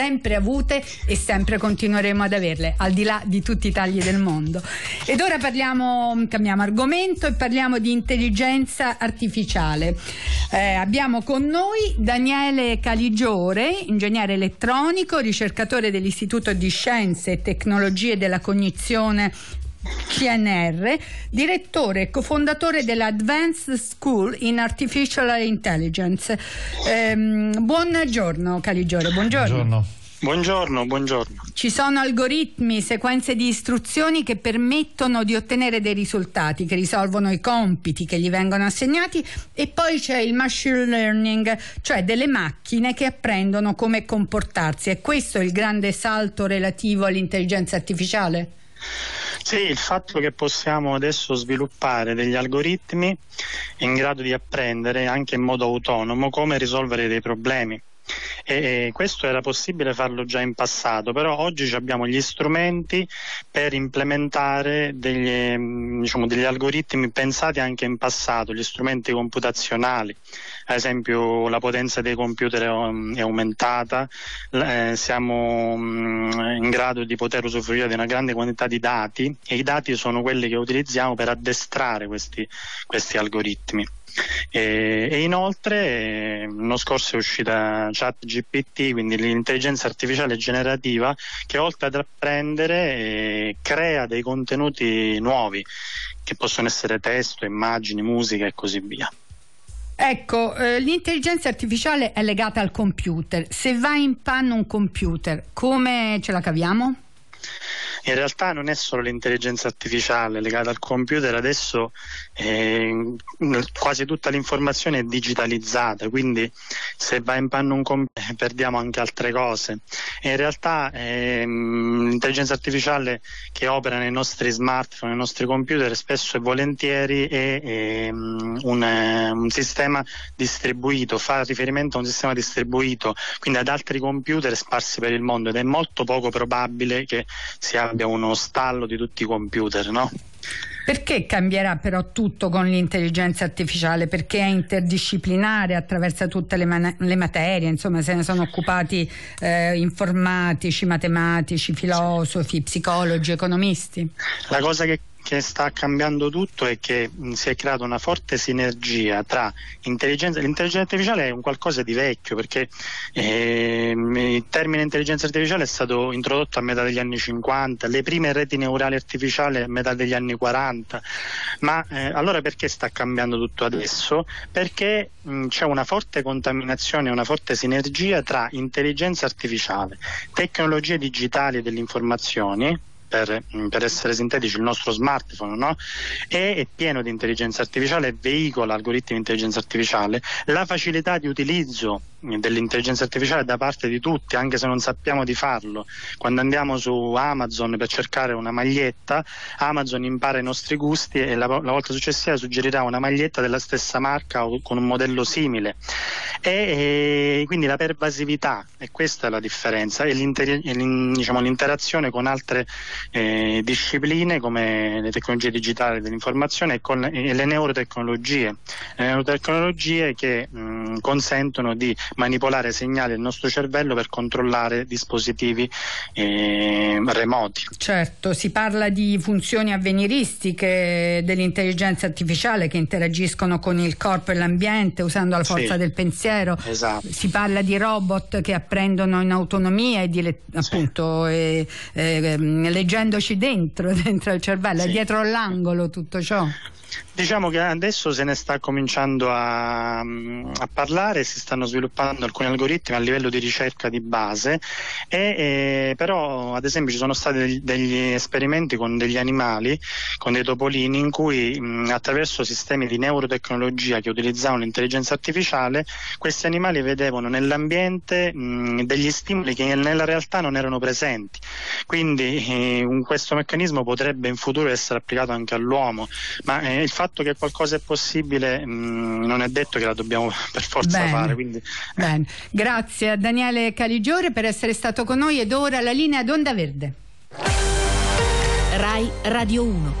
sempre avute e sempre continueremo ad averle, al di là di tutti i tagli del mondo. Ed ora cambiamo argomento e parliamo di intelligenza artificiale. Abbiamo con noi Daniele Caligiore, ingegnere elettronico, ricercatore dell'Istituto di Scienze e Tecnologie della Cognizione CNR, direttore e cofondatore della Advanced School in Artificial Intelligence. Buongiorno Caligiore, buongiorno. Buongiorno. Ci sono algoritmi, sequenze di istruzioni che permettono di ottenere dei risultati, che risolvono i compiti che gli vengono assegnati, e poi c'è il machine learning, cioè delle macchine che apprendono come comportarsi. È questo il grande salto relativo all'intelligenza artificiale? Sì, il fatto che possiamo adesso sviluppare degli algoritmi in grado di apprendere anche in modo autonomo come risolvere dei problemi. E questo era possibile farlo già in passato, però oggi abbiamo gli strumenti per implementare degli algoritmi pensati anche in passato, gli strumenti computazionali. Ad esempio la potenza dei computer è aumentata, siamo in grado di poter usufruire di una grande quantità di dati, e i dati sono quelli che utilizziamo per addestrare questi algoritmi. E inoltre l'anno scorso è uscita ChatGPT, quindi l'intelligenza artificiale generativa, che oltre ad apprendere crea dei contenuti nuovi che possono essere testo, immagini, musica e così via. Ecco, l'intelligenza artificiale è legata al computer. Se va in panne un computer, come ce la caviamo? In realtà non è solo l'intelligenza artificiale legata al computer, adesso quasi tutta l'informazione è digitalizzata, quindi se va in panne un computer perdiamo anche altre cose. E in realtà l'intelligenza artificiale che opera nei nostri smartphone, nei nostri computer, spesso e volentieri è un sistema distribuito, fa riferimento a un sistema distribuito, quindi ad altri computer sparsi per il mondo, ed è molto poco probabile che si abbia uno stallo di tutti i computer, no? Perché cambierà però tutto con l'intelligenza artificiale? Perché è interdisciplinare, attraversa tutte le materie, insomma se ne sono occupati informatici, matematici, filosofi, psicologi, economisti. La cosa che sta cambiando tutto è che si è creata una forte sinergia tra l'intelligenza artificiale. È un qualcosa di vecchio, perché il termine intelligenza artificiale è stato introdotto a metà degli anni 50, le prime reti neurali artificiali a metà degli anni 40, ma allora perché sta cambiando tutto adesso? Perché c'è una forte contaminazione, una forte sinergia tra intelligenza artificiale, tecnologie digitali delle informazioni, per essere sintetici il nostro smartphone, no? È pieno di intelligenza artificiale, veicola algoritmi di intelligenza artificiale, la facilità di utilizzo dell'intelligenza artificiale da parte di tutti, anche se non sappiamo di farlo. Quando andiamo su Amazon per cercare una maglietta, Amazon impara i nostri gusti e la volta successiva suggerirà una maglietta della stessa marca o con un modello simile, e quindi la pervasività, e questa è la differenza, e l'interazione con altre discipline come le tecnologie digitali dell'informazione e le neurotecnologie che consentono di manipolare segnali del nostro cervello per controllare dispositivi remoti. Certo, si parla di funzioni avveniristiche dell'intelligenza artificiale che interagiscono con il corpo e l'ambiente usando la forza del pensiero. Esatto. Si parla di robot che apprendono in autonomia e appunto leggendoci dentro il cervello, è dietro l'angolo tutto ciò. Diciamo che adesso se ne sta cominciando a parlare, si stanno sviluppando alcuni algoritmi a livello di ricerca di base, però ad esempio ci sono stati degli esperimenti con degli animali, con dei topolini, in cui attraverso sistemi di neurotecnologia che utilizzavano l'intelligenza artificiale, questi animali vedevano nell'ambiente degli stimoli che nella realtà non erano presenti. Quindi questo meccanismo potrebbe in futuro essere applicato anche all'uomo, ma il fatto che qualcosa è possibile non è detto che la dobbiamo per forza fare. Quindi... Bene. Grazie a Daniele Caligiore per essere stato con noi, ed ora la linea d'Onda Verde. Rai Radio 1.